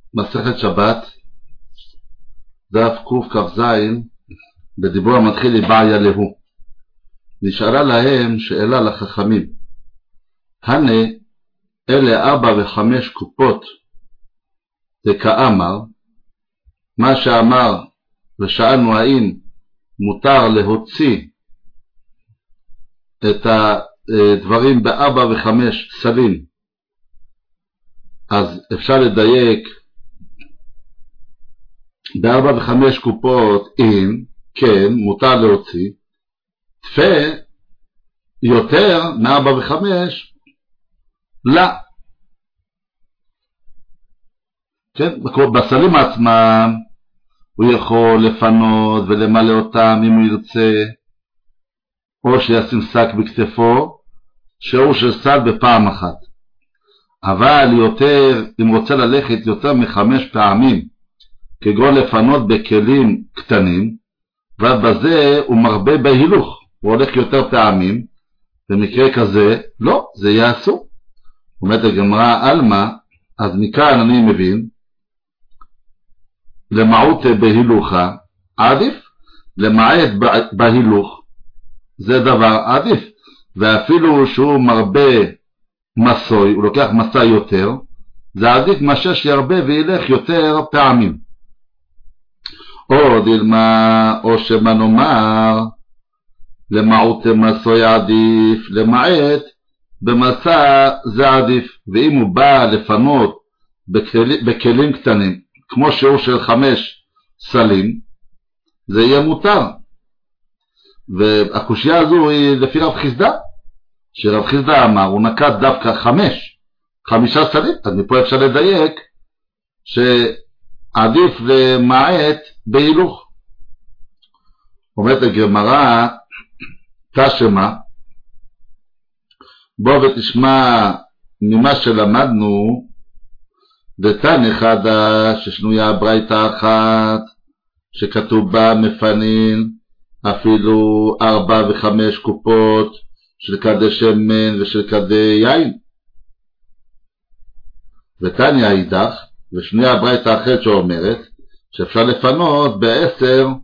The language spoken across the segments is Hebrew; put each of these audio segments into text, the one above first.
מסכת שבת, דף קכ"ז, בדיבור המתחיל לבעיה להו. נשאלה להם שאלה לחכמים, הנה אלה 4 ו5 קופות דקאמר, מה שאמר ושאלנו האם מותר להוציא את הדברים ב4 ו5 סלים, אז אפשר לדייק ב4 ו5 קופות אם כן מותר להוציא, תפה יותר מ4 ו5 לא. כן? בסלים עצמם הוא יכול לפנות ולמלא אותם אם הוא ירצה, או שישים שק בכתפו שיעור של סל בפעם אחת. אבל יותר, אם רוצה ללכת יותר מ5 פעמים, כגון לפנות בכלים קטנים, ובזה הוא מרבה בהילוך, הוא הולך יותר פעמים, במקרה כזה לא, זה יעשו. אומרת הגמרא אלמה, אז מכאן אני מבין למעט בהילוכה עדיף, למעט בהילוך זה דבר עדיף, ואפילו שהוא מרבה מסוי, הוא לוקח מסע יותר, זה עדיף מאשר שירבה וילך יותר פעמים. או דילמה, או שמה נאמר למעט מסוי עדיף, למעט במסע זה עדיף, ואם הוא בא לפנות בכלים קטנים כמו שיעור של 5 סלים זה יהיה מותר. והקושיה הזו היא לפי רב חיסדא, שרב חיסדא אמר הוא נקט דווקא 5 סלים, אז מפה אפשר לדייק שעדיף למעט בהילוך. אומרת הגמרא תשמע, בוא ותשמע ממה שלמדנו, דתניא חדש ששנויה ברייתא אחת שכתוב בה מפנין אפילו 4 ו5 קופות של כדי שמן ושל כדי יין. ותניא אידך, ושנויה ברייתא אחרת שאומרת שאפשר לפנות ב10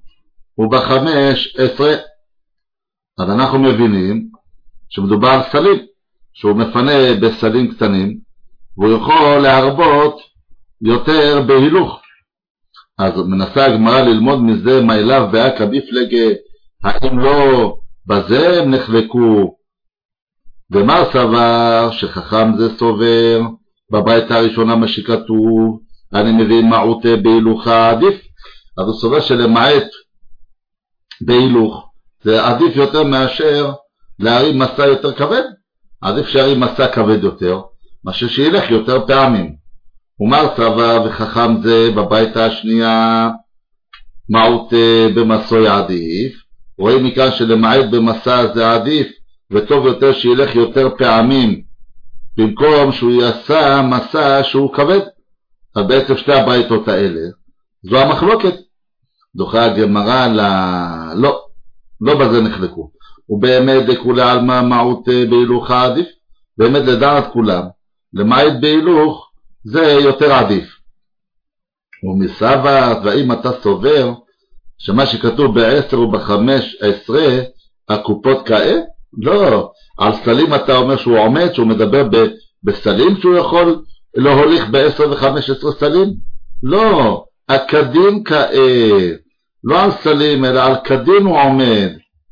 וב15. אז אנחנו מבינים שמדובר על סלים, שהוא מפנה בסלים קטנים והוא יכול להרבות יותר בהילוך. אז מנסה הגמרא ללמוד מזה מה אליו באקא ביפלגה, האם לא בזה הם נחלקו, ומה סבר שחכם זה סובר בברייתא הראשונה מה שכתוב אני מבין מעוט בהילוכה עדיף, אז הוא סובר שלמעט בהילוך זה עדיף יותר מאשר להרים מסע יותר כבד, עדיף שירים מסע כבד יותר מאשר שילך יותר פעמים. ומר סבא וחכם זה בברייתא השנייה מעוט במסוי עדיף, רואים מכאן שלמעט במסע זה עדיף וטוב יותר שילך יותר פעמים במקום שהוא יעשה מסע שהוא כבד. אז בעצם שתי הברייתות האלה זו המחלוקת. דוחה הגמרא לא בזה נחלקו, ובאמת דכולי עלמא מעוט בהילוכה עדיף, באמת לדעת כולם למעט בהילוך זה יותר עדיף. ומסבא, והאם אתה סובר שמה שכתוב ב10 וב15 הקופות כאה? לא, על סלים אתה אומר שהוא עומד, שהוא מדבר בסלים שהוא יכול להוליך ב10 ו15 סלים? לא, הקדים כאה, לא על סלים אלא על קדים הוא עומד,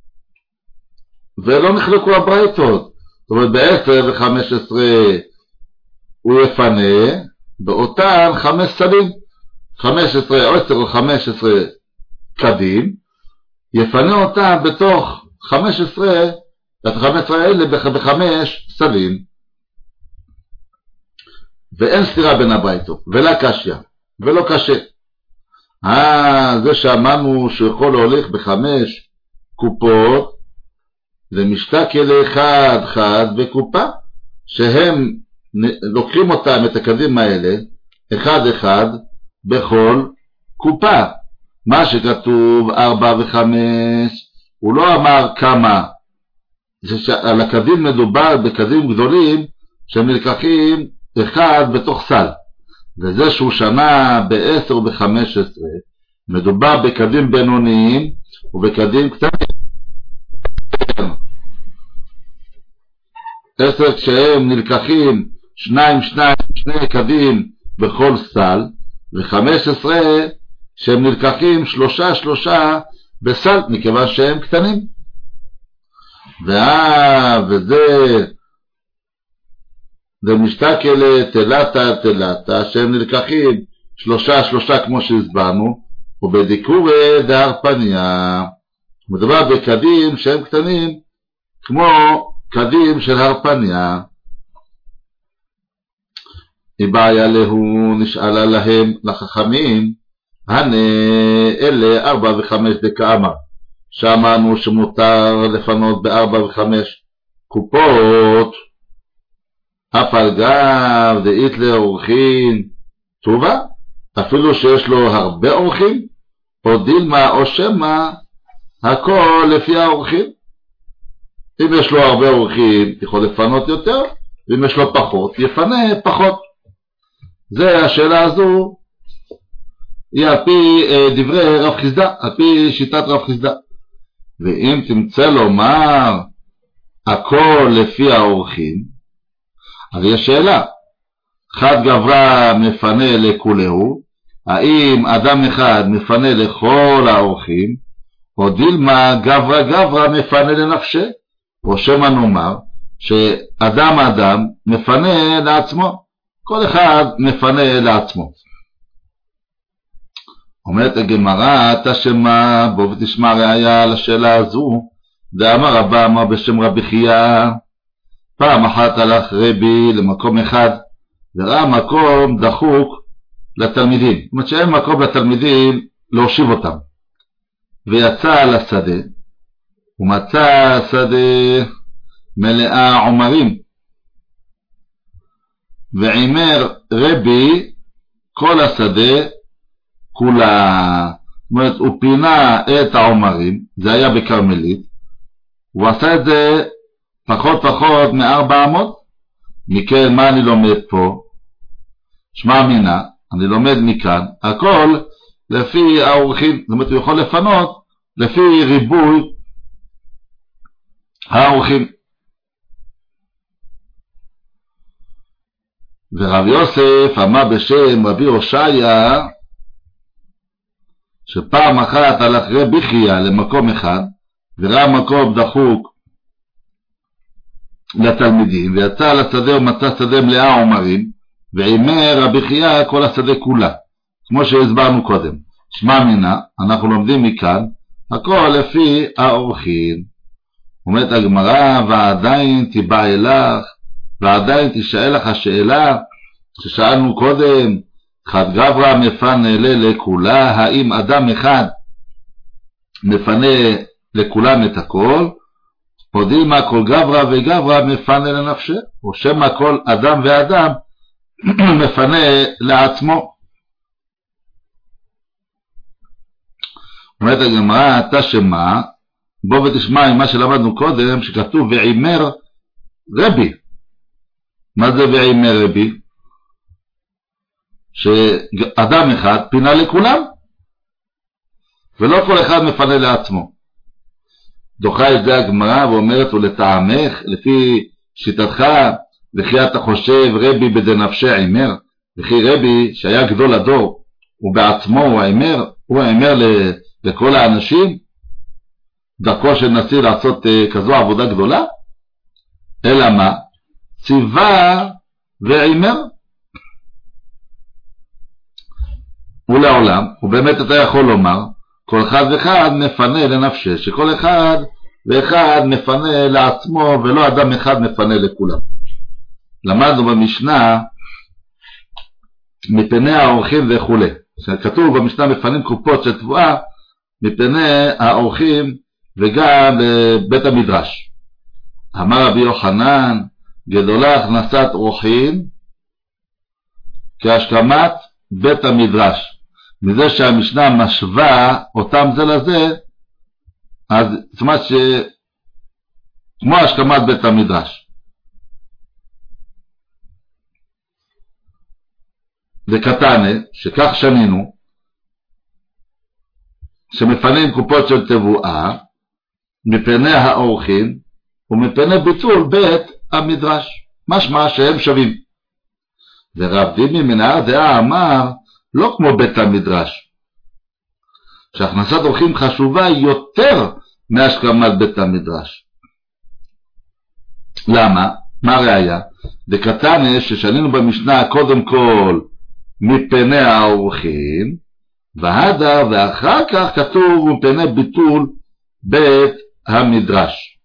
ולא נחלקו הברייתות. זאת אומרת ב10 ו15 הוא יפנה באותן 5 סלים, 15 10 או 15 קדים, יפנה אותם בתוך 15, את 15 האלה ב5 סלים, ואין סתירה בין הברייתות ולא קשיא ולא קשה. זה שאמרנו שהוא יכול להוליך ב5 קופות זה משתקל לאחד חד בקופה, שהם לוקחים אותם את הקדים האלה אחד אחד בכל קופה. מה שכתוב 4 ו5 הוא לא אמר כמה, על הקדים מדובר בקדים גדולים שהם נלקחים אחד בתוך סל, וזה שהוא שנה ב10 וב-15, מדובר בקדים בינוניים ובקדים קטנים. 10 כשהם נלקחים 2 שני קדים בכל סל, ו-15 שהם נלקחים 3 בסל, מכיוון שהם קטנים. וזה משתכל תלתה שהם נלקחים 3 כמו שהסברנו, ובדיקורי דהרפניה, מדובר בקדים שהם קטנים כמו קדים של הרפניה. בעיה להו, נשאלה להם לחכמים, הנה אלה 4 ו5 דקאמר, שאמרנו שמותר לפנות ב4 ו5 קופות, אף על גב דאית לאורחין טובה, אפילו שיש לו הרבה אורחים, או דילמה או שמה, הכל לפי האורחים. אם יש לו הרבה אורחים יכול לפנות יותר, ואם יש לו פחות יפנה פחות. זה השאלה הזו היא על פי דברי רב חיסדא, על פי שיטת רב חיסדא. ואם תמצא לומר הכל לפי האורחים, אז יש שאלה, חד גברא מפנה לכולהו, האם אדם אחד מפנה לכל האורחים, או דילמה גברא מפנה לנפשה, או שמה נאמר שאדם מפנה לעצמו, כל אחד מפנה לעצמו. אומרת הגמרא, תשמע בוא ותשמע ראיה לשאלה הזו, דאמר רבא אמר בשם רבי חייא, פעם אחת הלך רבי למקום אחד, וראה מקום דחוק לתלמידים, זאת אומרת שאין מקום לתלמידים להושיב אותם, ויצא לשדה, ומצא שדה מלאה עומרים, ועימר רבי כל השדה כולה, זאת אומרת הוא פינה את העומרים, זה היה בקרמלית, הוא עשה את זה פחות מ400. מכן מה אני לומד פה? שמע מינה, אני לומד מכאן, הכל לפי האורחים, זאת אומרת הוא יכול לפנות לפי ריבוי האורחים. ורב יוסף אמר בשם רבי הושעיה, שפעם אחת הלך רבי חייא למקום אחד, וראה מקום דחוק לתלמידים, ויצא לשדה ומצא שדה מלאה עומרים, ועימר רבי חייא כל השדה כולה, כמו שהסברנו קודם. שמע מינה, אנחנו לומדים מכאן, הכל לפי האורחים. אומרת הגמרא, ועדיין תיבא אלך, ועדיין תשאל לך השאלה ששאלנו קודם, חד גברא מפנה לכולה, האם אדם אחד מפנה לכולם את הכל, או דילמה כל גברא וגברא מפנה לנפשה, או שמה כל אדם ואדם מפנה לעצמו. אומרת הגמרא, תשמע בוא ותשמע עם מה שלמדנו קודם, שכתוב ועימר רבי. מה זה ועימר רבי? שאדם אחד פינה לכולם, ולא כל אחד מפנה לעצמו. דוחה את זה הגמרא ואומרת, ולטעמך, לפי שיטתך, וכי אתה חושב רבי בדנפשי עימר, וכי רבי שהיה גדול הדור, ובעצמו הוא העימר לכל האנשים, דרכו של נשיא לעשות כזו עבודה גדולה? אלא מה? ציווה ועימר. ולעולם, ובאמת אתה יכול לומר, כל אחד ואחד מפנה לנפשה, שכל אחד ואחד מפנה לעצמו, ולא אדם אחד מפנה לכולם. למדנו במשנה, מפני האורחים וכו'. כתוב במשנה מפנים קופות של תבואה, מפני האורחים וגם בית המדרש. אמר רבי יוחנן, גדולה הכנסת אורחים כהשכמת בית המדרש. מזה שהמשנה משווה אותם זה לזה, אז זאת אומרת כמו השכמת בית המדרש. דקתנה, שכך שנינו, שמפנים קופות של תבואה, מפני האורחים, ומפני ביטול בית המדרש, משמע שהם שווים. ורב דימי מנהר דעה אמר, לא כמו בית המדרש, שהכנסת אורחים חשובה יותר מהשכמת בית המדרש. למה? מה ראיה? דקתנה ששנינו במשנה קודם כל מפני האורחים, והדר ואחר כך כתוב מפני ביטול בית המדרש.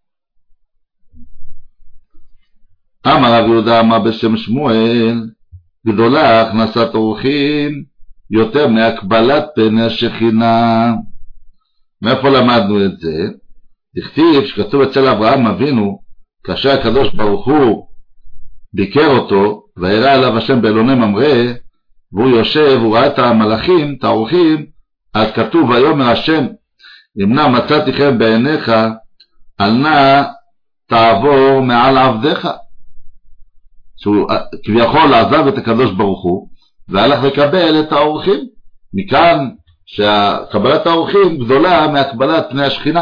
אמר רב יהודה אמר בשם שמואל, גדולה הכנסת אורחים יותר מהקבלת פני השכינה. מאיפה למדנו את זה? תכתיב שכתוב אצל אברהם אבינו, כאשר הקדוש ברוך הוא ביקר אותו והראה עליו השם באלוני ממרא, והוא יושב, הוא ראה את המלאכים, את האורחים, אז כתוב ויאמר השם, אם נא מצאתי חן בעיניך, אל נא תעבור מעל עבדיך. שהוא כביכול עזב את הקדוש ברוך הוא והלך לקבל את האורחים. מכאן שקבלת האורחים גדולה מהקבלת פני השכינה.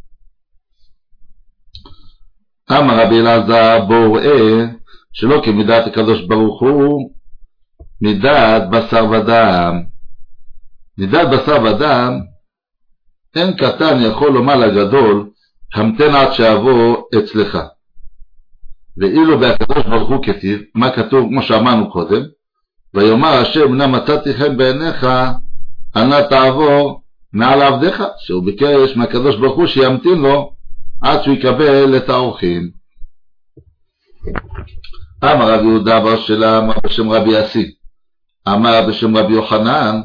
אמר רבי אלעזר בואו ראה שלא כמידת הקדוש ברוך הוא מידת בשר ודם. מידת בשר ודם, אין קטן יכול לומר לגדול המתן עד שיבוא אצלך. ואילו בהקדוש ברוך הוא כתיב, מה כתוב כמו שאמרנו קודם, ויאמר השם נא מצאתי חן בעיניך, אל נא תעבור מעל עבדיך, שהוא ביקש מהקדוש ברוך הוא שימתין לו עד שהוא יקבל את האורחים. אמר רבי יהודה בר שלה, אמר בשם רבי אסי, אמר בשם רבי יוחנן,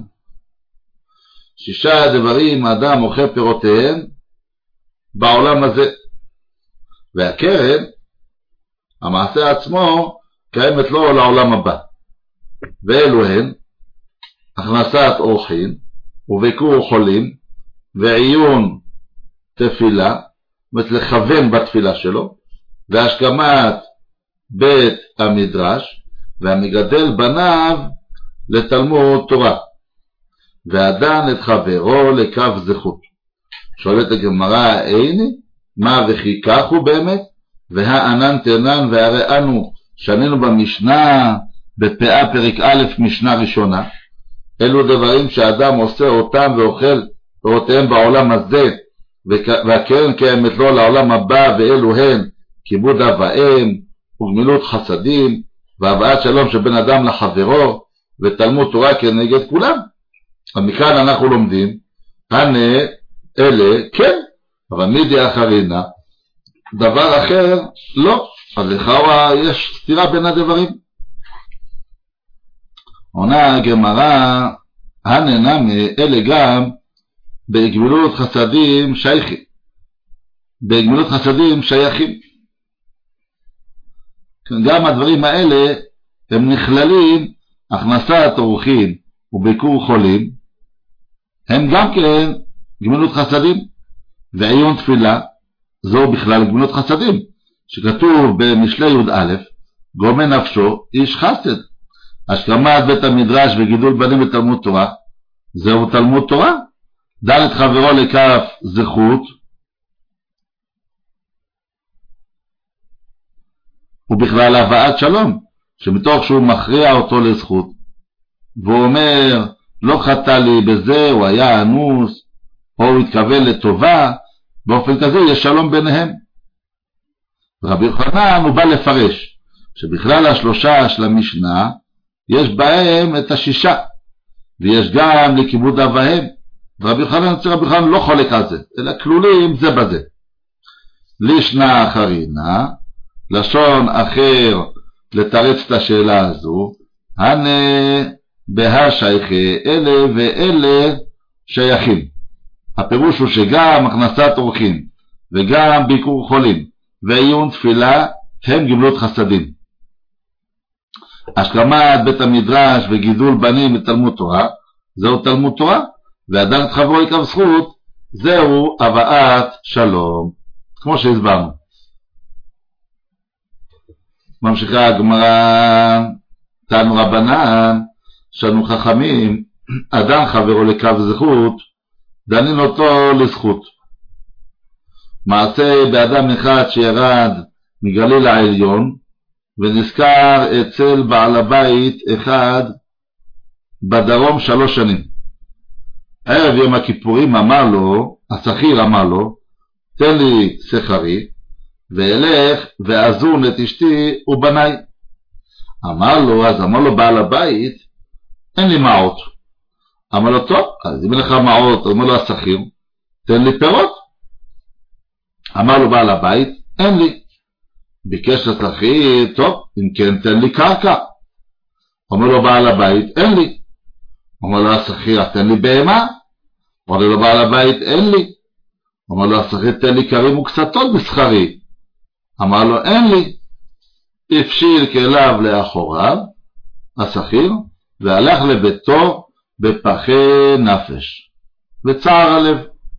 6 דברים האדם אוכל פירותיהם בעולם הזה, והקרן המעשה עצמו קיימת לו לעולם הבא, ואלו הן הכנסת אורחים וביקור חולים ועיון תפילה, לכוון בתפילה שלו, והשכמת בית המדרש, והמגדל בניו לתלמוד תורה, ועדן את חברו לקו זכות. שואלת הגמרא, איני מה וכי כך הוא באמת? והענן תנן, והרי אנו שנינו במשנה בפאה פרק א' משנה ראשונה, אלו דברים שאדם עושה אותם ואוכל פירותיהם בעולם הזה, והקרן קיימת לו לעולם הבא, ואלו הן כיבוד אב ואם וגמילות חסדים והבאת שלום של בן אדם לחברו ותלמוד תורה כנגד כולם. מכאן אנחנו לומדים הנה אלה כן, אבל מידי אחרינה דבר אחר לא, אז לכאורה יש סתירה בין הדברים. עונה הגמרא, הננמי אלה גם בגמילות חסדים שייכים, בגמילות חסדים שייכים. גם הדברים האלה הם נכללים, הכנסת אורחים וביקור חולים הם גם כן גמילות חסדים, ועיון תפילה זו בכלל גמילות חסדים, שכתוב במשלי י"א, גומל נפשו איש חסד. השכמת בית המדרש וגידול בנים בתלמוד תורה, זהו תלמוד תורה. דן את חברו לכף זכות, ובכלל הבאת שלום, שמתוך שהוא מכריע אותו לזכות, והוא אומר לא חטא לי בזה, הוא היה אנוס, או הוא התכוון לטובה, באופן כזה יש שלום ביניהם. רבי יוחנן הוא בא לפרש שבכלל השלושה של המשנה יש בהם את 6, ויש גם לכיבוד אב ואם. רבי יוחנן לא חולק על זה, אלא כלולים זה בזה. לישנה אחרינה, לשון אחר לתרץ את השאלה הזו, הנה בהשייכי אלה ואלה שייכים. הפירוש הוא שגם הכנסת אורחים וגם ביקור חולים ועיון תפילה הם גמילות חסדים. השכמת בית המדרש וגידול בנים בתלמוד תורה זהו תלמוד תורה, ועדן את חברו לקו זכות זהו הבאת שלום, כמו שהסברנו. ממשיכה הגמרא, תנו רבנן שנו חכמים, אדם חברו לקו זכות, דנין אותו לזכות. מעשה באדם אחד שירד מגליל העליון, ונזכר אצל בעל הבית אחד בדרום 3 שנים. ערב יום הכיפורים אמר לו, השכיר אמר לו, תן לי שכרי, ואלך ואזון את אשתי ובניי. אז אמר לו בעל הבית, אין לי מעות. אמר לו, טוב, אז אם אין לך מעות, אמר לו השכיר, תן לי פירות. אמר לו בעל הבית, אין לי. ביקש השכיר, טוב, אם כן תן לי קרקע. אמר לו בעל הבית, אין לי. אמר לו השכיר, תן לי בהמה. אמר לו בעל הבית, אין לי. אמר לו השכיר, תן לי כרים וקצתות בשכרי. אמר לו, אין לי. הפשיל כליו לאחוריו, השכיר, והלך לביתו בפחי נפש, וצער הלב.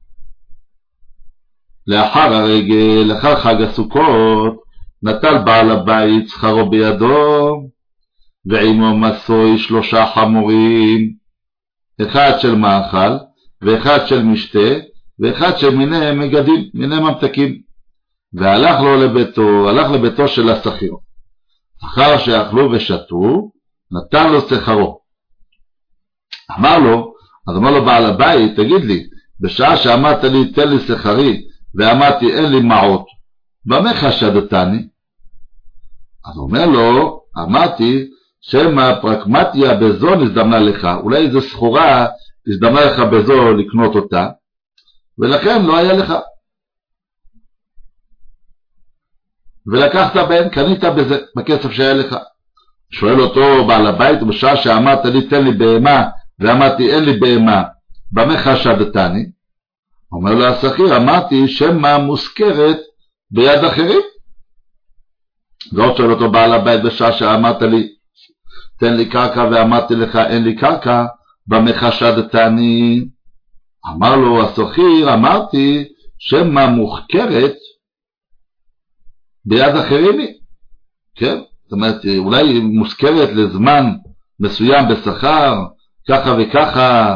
לאחר הרגל, לאחר חג הסוכות, נטל בעל הבית שכרו בידו, ועמו מסוי 3 חמורים, אחד של מאכל, ואחד של משתה, ואחד של מיני מגדים, מיני ממתקים. והלך לו לביתו, הלך לביתו של השכיר. אחר שאכלו ושתו, נתן לו שכרו. אז אמר לו בעל הבית, תגיד לי, בשעה שאמרת לי תן לי שכרי, ואמרתי אין לי מעות, במה חשדתני? אז אומר לו, אמרתי שמה פרקמטיה בזו נזדמנה לך, אולי איזו סחורה נזדמנה לך בזו לקנות אותה, ולכן לא היה לך. ולקחת בהן, קנית בזה, בכסף שהיה לך. שואל אותו בעל הבית, בשעה שאמרת לי תן לי בהמה, ואמרתי אין לי בהמה, במה חשדתני? אומר לו השכיר, אמרתי שמה מוזכרת ביד אחרים. ועוד שואל אותו בעל הבית, בשעה שאמרת לי תן לי קרקע ואמרתי לך אין לי קרקע, במה חשדתני? אמר לו השכיר, אמרתי שמה מוזכרת ביד אחרים היא. כן? זאת אומרת, אולי מוזכרת לזמן מסוים בשכר, ככה וככה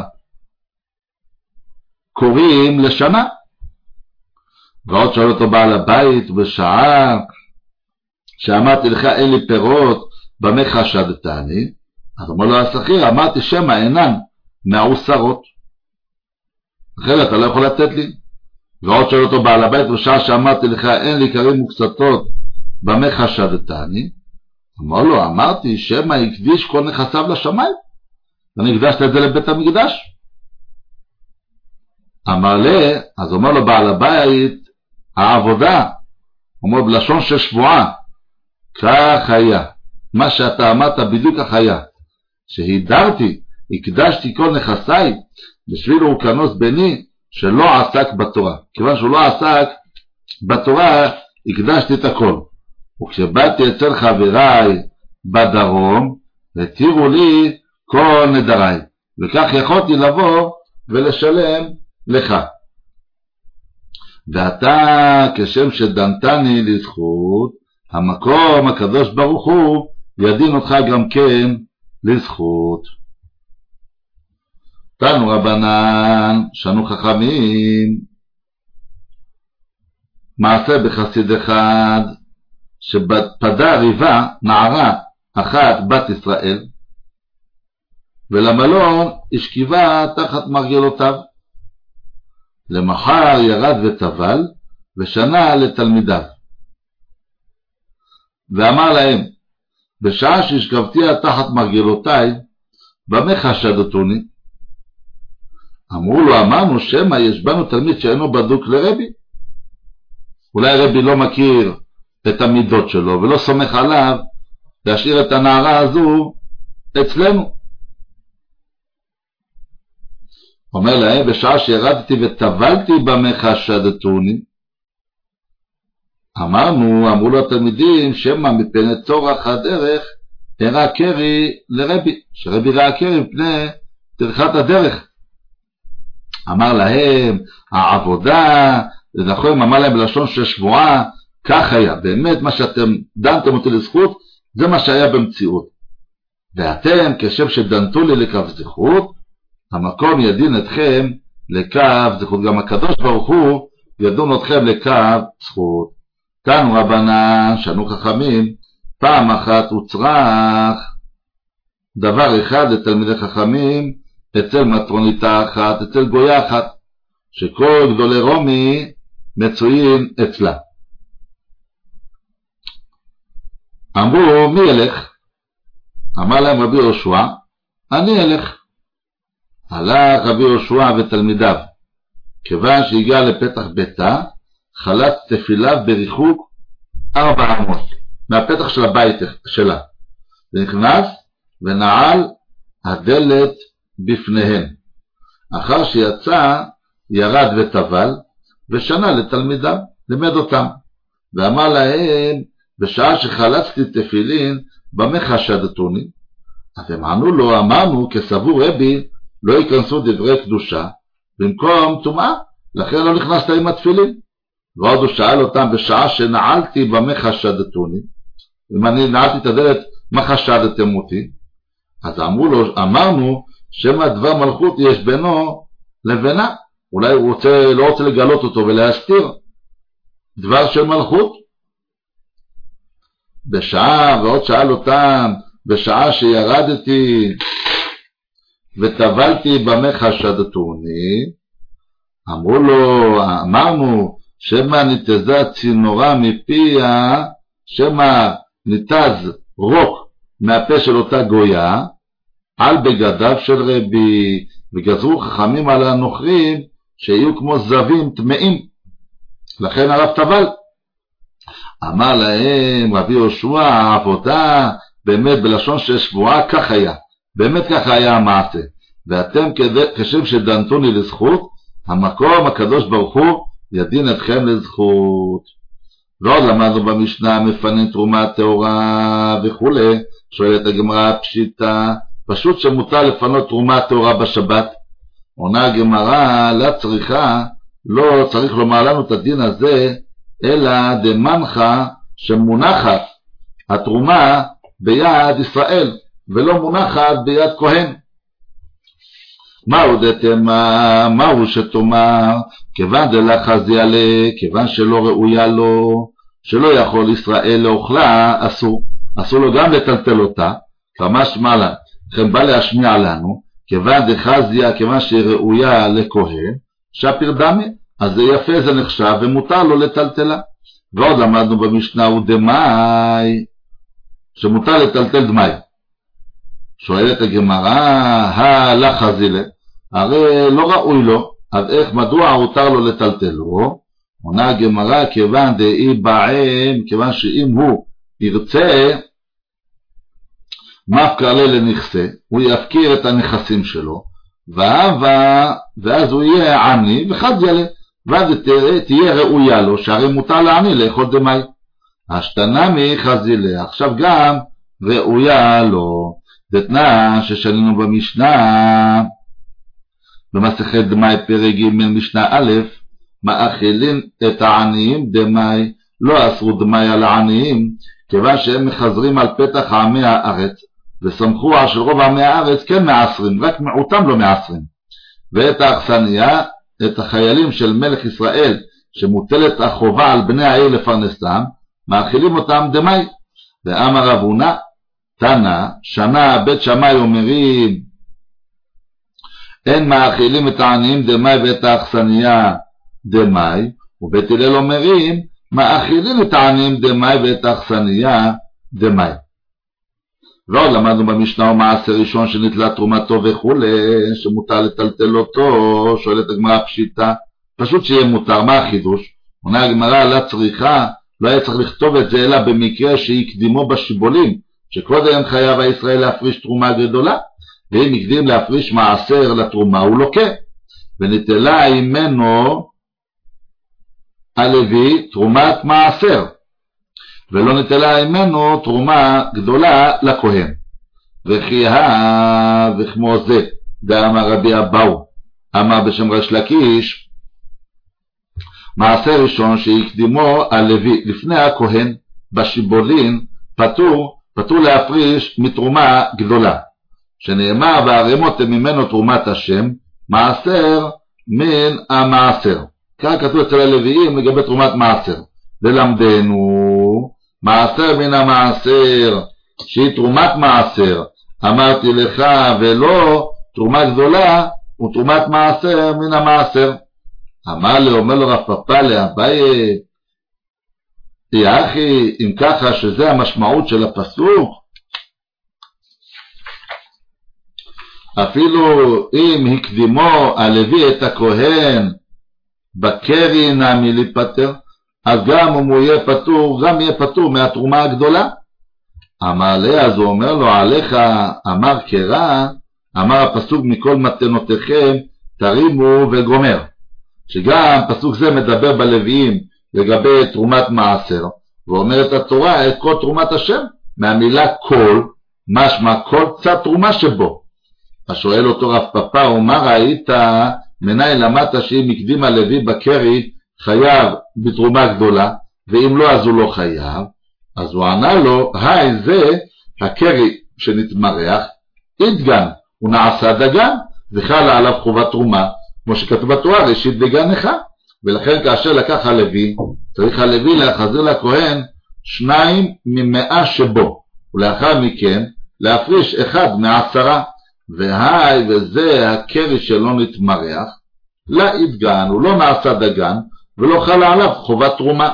קוראים לשנה. ועוד שואל אותו בעל הבית, בשעה שאמרתי לך אין לי פירות, במה חשדתני? אז אמר לו השכיר, אמרתי שמה אינן מעושרות, אחרי אתה לא יכול לתת לי. ועוד שואל אותו בעל הבית, בשעה שאמרתי לך אין לי כרים וקצתות, במה חשדתני? אמר לו, אמרתי שמה הקדיש כל נכסיו לשמיים, ואני הקדשת את זה לבית המקדש. אז אומר לו בעל הבית, העבודה, אומר בלשון של שבועה, כך היה, מה שאתה אמרת בדיוק כך היה, שהידרתי, הקדשתי כל נכסיי, בשביל אורכנוס בני, שלא עסק בתורה. כיוון שהוא לא עסק בתורה, הקדשתי את הכל. וכשבאתי אצל חבריי בדרום, התירו לי כל נדריי, וכך יכולתי לבוא ולשלם לך. ואתה, כשם שדנתני לזכות, המקום הקדוש ברוך הוא ידין אותך גם כן לזכות. תנו רבנן, שנו חכמים, מעשה בחסיד אחד, שפדה ריבה נערה אחת בת ישראל, ולמלון השכיבה תחת מרגלותיו. למחר ירד וטבל, ושנה לתלמידיו. ואמר להם, בשעה שהשכבתיה תחת מרגלותיי, במה חשדתוני? אמרו לו, אמרנו שמא יש בנו תלמיד שאינו בדוק לרבי. אולי רבי לא מכיר את המידות שלו, ולא סומך עליו להשאיר את הנערה הזו אצלנו. אומר להם, בשעה שירדתי וטבלתי במה חשדתוני, אמרו לו התלמידים, שמא מפני צורך הדרך הראה קרי לרבי, שרבי ראה קרי מפני טרחת הדרך. אמר להם, העבודה, זכורים, אמר להם בלשון של שבועה, כך היה, באמת מה שאתם דנתם אותי לזכות, זה מה שהיה במציאות. ואתם כשם שדנתו לי לקו זכות, המקום ידין אתכם לקו זכות. גם הקדוש ברוך הוא ידון אתכם לקו זכות. כאן רבנן, שנו חכמים, פעם אחת הוא צריך דבר אחד לתלמידי חכמים, אצל מטרוניתה אחת, אצל גויה אחת, שכל גדולי רומי מצויים אצלה. אמרו, מי ילך? אמר להם רבי יהושע, אני אלך. הלך רבי יהושע ותלמידיו, כיוון שהגיע לפתח ביתה, חלץ תפיליו בריחוק 400 מהפתח של הבית שלה, ונכנס ונעל הדלת בפניהן. אחר שיצא ירד וטבל ושנה לתלמידיו, לימד אותם, ואמר להם, בשעה שחלצתי תפילין, במה חשדתוני? אז הם ענו לו, אמרנו, כסבור רבי, לא ייכנסו דברי קדושה במקום טומאה, לכן לא נכנסת עם התפילין. ועוד הוא שאל אותם, בשעה שנעלתי, במה חשדתוני? אם אני נעלתי את הדלת, מה חשדתם אותי? אז אמרו לו, אמרנו, שמה דבר מלכות יש בינו לבינה, אולי הוא לא רוצה לגלות אותו ולהסתיר דבר של מלכות. בשעה, ועוד שאל אותם, בשעה שירדתי וטבלתי במה חשדתוני, אמרו לו, אמרנו, שמה ניתזה צינורה מפיה, שמה ניתז רוק מהפה של אותה גויה, על בגדיו של רבי, וגזרו חכמים על הנוכרים, שיהיו כמו זבים טמאים, לכן הרב טבל. אמר להם רבי יהושע, העבודה באמת בלשון של שבועה, כך היה, באמת כך היה המעשה, ואתם כשם שדנתוני לזכות, המקום הקדוש ברוך הוא ידין אתכם לזכות. ועוד למדנו במשנה, מפנים תרומה טהורה וכו'. שואלת הגמרא פשיטה, פשוט שמותר לפנות תרומה טהורה בשבת. עונה הגמרא, לא צריך לומר לנו את הדין הזה, אלא דמנחה שמונחת התרומה ביד ישראל, ולא מונחת ביד כהן. מהו דתמה, מהו שתאמר, כיוון דלחזי עליה, כיוון שלא ראויה לו, שלא יכול ישראל לאוכלה, אסור לו גם לטלטל אותה, ממש מעלה, לכן בא להשמיע לנו, כיוון דחזיה, כיוון שהיא ראויה לכהן, שפיר דמי, אז זה יפה, זה נחשב, ומותר לו לטלטלה. ועוד למדנו במשנה, הוא דמי, שמותר לטלטל דמי. שואלת הגמרא, הלחזילה, הרי לא ראוי לו, אז איך, מדוע הותר לו לטלטלו? עונה הגמרא, כיוון דאי בהם, כיוון שאם הוא ירצה, מפקר לנכסה, הוא יפקיר את הנכסים שלו, ואז הוא יהיה עני וחזילה, ואז תהיה ראויה לו, שהרי מותר לעני לאכול דמי. השתנמי חזילה, עכשיו גם ראויה לו. דתנא ששנינו במשנה, במסכת דמי פרק ג' משנה א', מאכילים את העניים דמי, לא אסרו דמי על העניים, כיוון שהם מחזרים על פתח עמי הארץ, וסמכוה של רוב עמי הארץ כן מעשרים, רק מיעוטם לא מעשרים. ואת האכסניה, את החיילים של מלך ישראל, שמוטלת החובה על בני העיר לפרנסם, מאכילים אותם דמי. ואמר רב הונא, תנא, שנה בית שמאי אומרים, אין מאכילים את העניים דמי ואת האכסניה דמי, ובית הלל אומרים, מאכילים את העניים דמי ואת האכסניה דמי. ועוד למדנו במשנה ומעשה ראשון שנתלה תרומתו וכו', שמותר לטלטל אותו. שואלת הגמרא פשיטה, פשוט שיהיה מותר, מה החידוש? עונה הגמרא, לא היה צריך לכתוב את זה, אלא במקרה שיקדימו בשיבולים, שקודם חייב הישראל להפריש תרומה גדולה, ואם יקדים להפריש מעשר לתרומה הוא לוקה, ונטלה ממנו הלוי תרומת מעשר, ולא נטלה ממנו תרומה גדולה לכהן. וכי וכמו זה, דאמר רבי אבאו, אמר בשם ריש לקיש, מעשר ראשון שיקדימו הלוי לפני הכהן בשיבולין, פטור פטור להפריש מתרומה גדולה, שנאמר והערימות הם ממנו תרומת השם, מעשר מן המעשר. כך כתוב אצל הלוויים לגבי תרומת מעשר. ולמדנו מעשר מן המעשר, שהיא תרומת מעשר, אמרתי לך, ולא תרומה גדולה ותרומת מעשר מן המעשר. אומר לו רב פפא לאביי, אחי, אם ככה שזה המשמעות של הפסוק, אפילו אם הקדימו הלוי את הכהן בקרי נמי להיפטר, אז גם אם הוא יהיה פטור, גם יהיה פטור מהתרומה הגדולה. אמר לי, אז הוא אומר לו, עליך אמר קרא, אמר הפסוק מכל מתנותיכם תרימו וגומר. שגם פסוק זה מדבר בלוויים לגבי תרומת מעשר, ואומרת התורה את כל תרומת השם, מהמילה כל, משמע כל קצת תרומה שבו. אז שואל אותו רב פפא, ומה ראית מנין למדת שאם הקדים הלוי בקרי חייב בתרומה גדולה, ואם לא אז הוא לא חייב? אז הוא ענה לו, זה הקרי שנתמרח, ידגן, הוא נעשה דגן, וחלה עליו חובת תרומה, כמו שכתוב בתורה, ראשית דגן אחד. ולכן כאשר לקח הלוי, צריך הלוי להחזיר לכהן 2 מ100 שבו, ולאחר מכן להפריש 1 מ10, וזה הקרי שלא נתמרח, לא ידגן, הוא לא נעשה דגן, ולא חלה עליו חובת תרומה.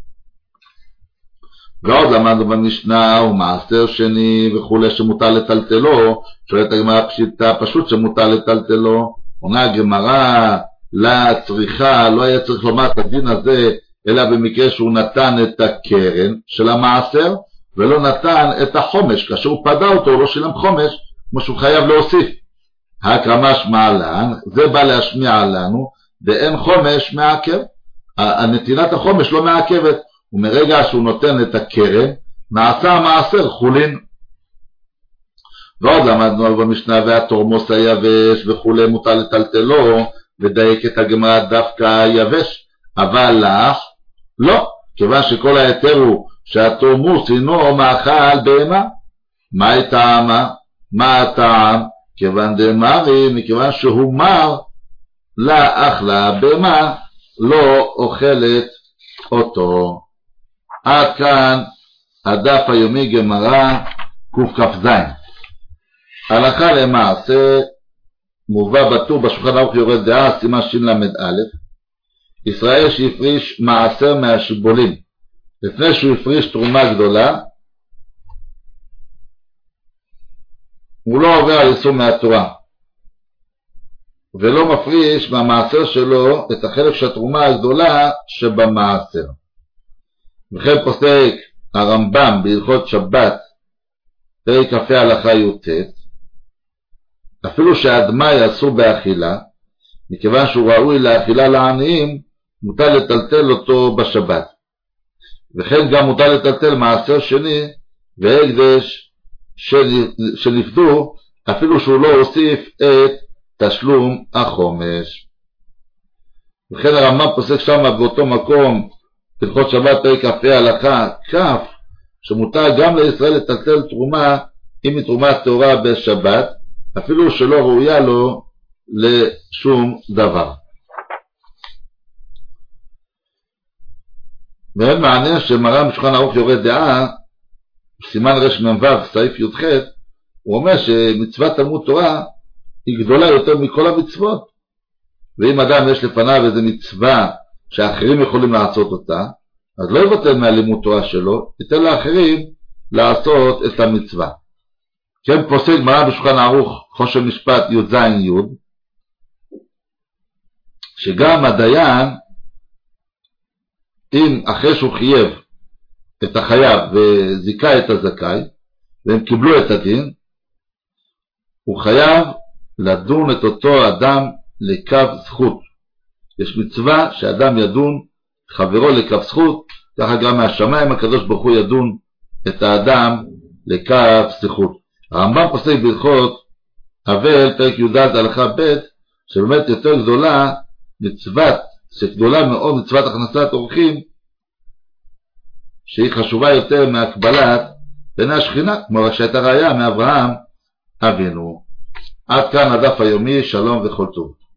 ועוד למדנו במשנה, הוא מעשר שני וכולי שמותר לטלטלו, שואלת הגמרא פשיטה, פשוט שמותר לטלטלו, עונה הגמרא, לה צריכה, לא היה צריך לומר את הדין הזה, אלא במקרה שהוא נתן את הקרן של המעשר, ולא נתן את החומש, כאשר הוא פדה אותו, הוא לא שילם חומש, כמו שהוא חייב להוסיף. הקרמש מעלן, זה בא להשמיע לנו, ואין חומש מעכב. הנתינת החומש לא מעכבת, ומרגע שהוא נותן את הקרן, נעשה המעשר חולין. ועוד למדנו במשנה, והתורמוס היבש וכולי מותר לטלטלו, ודייק את הגמרא דווקא יבש, אבל לך לא, כיוון שכל היתר הוא שהתורמוס הינו מאכל בהמה. מה טעמה? מה הטעם? כיוון דמרי, מכיוון שהוא מר, לה אכלה בהמה, לא אוכלת אותו. עד כאן הדף היומי גמרא קכ"ז. הלכה למעשה מובא בטור בשולחן ערוך יורה דעה, סימן של"א, ישראל שהפריש מעשר מהשיבולים, לפני שהוא הפריש תרומה גדולה, הוא לא עובר על איסור מהתורה, ולא מפריש מהמעשר שלו את החלק של התרומה הגדולה שבמעשר. וכן פוסק הרמב"ם בהלכות שבת, פרק כ"ה הלכה י"ט, אפילו שהאדמאי אסור באכילה, מכיוון שהוא ראוי לאכילה לעניים, מותר לטלטל אותו בשבת. וכן גם מותר לטלטל מעשר שני והקדש שנפדו, אפילו שהוא לא הוסיף את תשלום החומש. וכן הרמב"ם פוסק שם באותו מקום, הלכות שבת פרק כ"ה הלכה כ', שמותר גם לישראל לטלטל תרומה, אם היא תרומה טהורה בשבת, אפילו שלא ראויה לו לשום דבר. ואין מעניין שמרן בשולחן ערוך יורה דעה, סימן רמ"ו סעיף י"ח, הוא אומר שמצוות תלמוד תורה היא גדולה יותר מכל המצוות, ואם אדם יש לפניו איזו מצווה שאחרים יכולים לעשות אותה, אז לא יבטל מהלימוד תורה שלו, ייתן לאחרים לעשות את המצווה. כן פוסק מרן בשולחן ערוך חושן משפט י"ז י', שגם הדיין, אם אחרי שהוא חייב את החייב וזיקה את הזכאי, והם קיבלו את הדין, הוא חייב לדון את אותו אדם לקו זכות. יש מצווה שאדם ידון חברו לקו זכות, ככה גם מהשמיים הקדוש ברוך הוא ידון את האדם לקו זכות. הרמב"ם פוסק בהלכות אבל פרק י"ד הלכה ב', שבאמת יותר גדולה מצוות, שגדולה מאוד מצוות הכנסת אורחים, שהיא חשובה יותר מהקבלת בעיני השכינה, כמו שהייתה ראיה מאברהם אבינו. עד כאן הדף היומי, שלום וכל טוב.